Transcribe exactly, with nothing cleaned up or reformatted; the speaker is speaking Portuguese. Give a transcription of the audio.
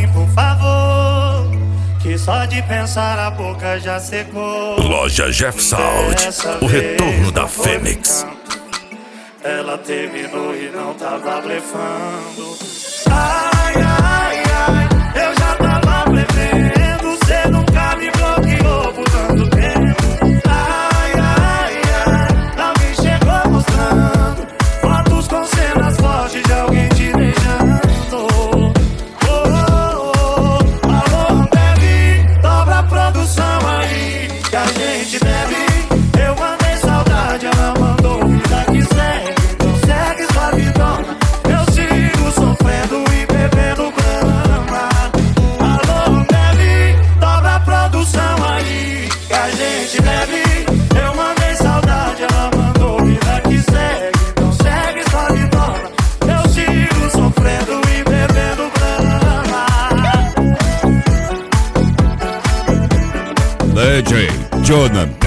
mim, por favor, que só de pensar a boca já secou. Loja Jeff Sound, o retorno da Fênix. Ela terminou e não tava blefando. Ai, ai, ai, eu já tava blefando. Cê nunca me bloqueou por tanto tempo. Ai, ai, ai, alguém chegou mostrando fotos com cenas fortes de alguém te beijando. Oh, oh, oh, alô, Ambev, dobra a produção aí que a gente bebe. Eu mandei saudade, ela mandou vida que segue. Então segue sua vidona, eu sigo sofrendo e bebendo grama. Alô, Ambev, dobra a produção aí que a gente bebe. Eu mandei saudade, ela mandou vida que segue. Então segue sua vidona, eu sigo sofrendo e bebendo grama. D J Jonathan.